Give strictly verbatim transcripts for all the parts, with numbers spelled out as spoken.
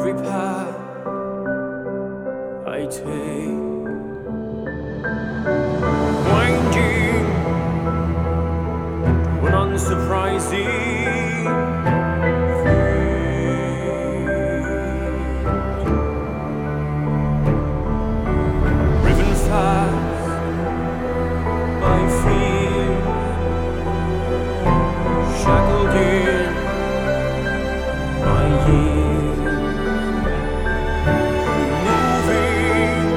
every path I take, winding to an unsurprising fate, driven fast by fear, shackled in my years, moving,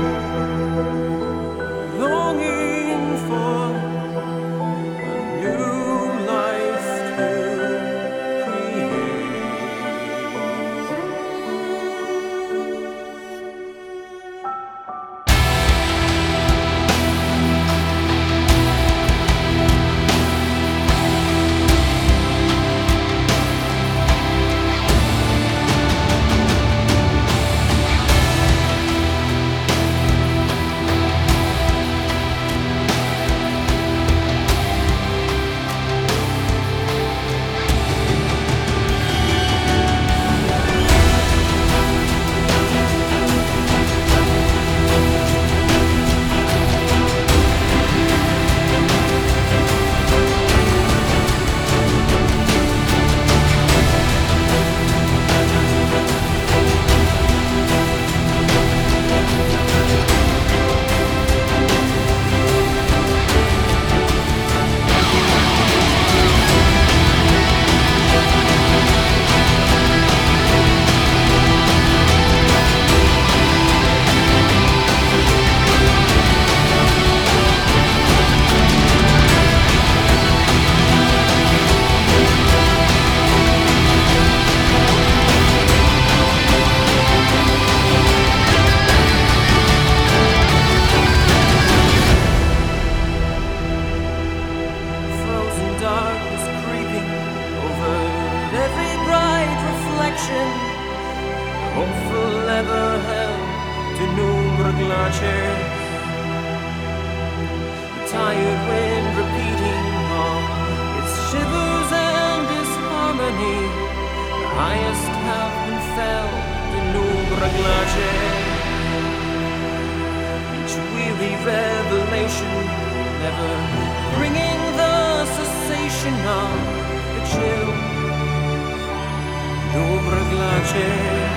longing for a new life to create. Darkness creeping over every bright reflection, hopeful ever held to number glaciers. The tired wind repeating all its shivers and disharmony. The highest have been felt to number glaciers. Each weary revelation never bringing the cessation of the chill. Number glaciers.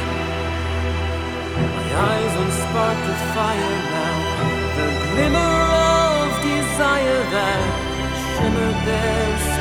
My eyes on spark of fire now, the glimmer of desire that shimmered there.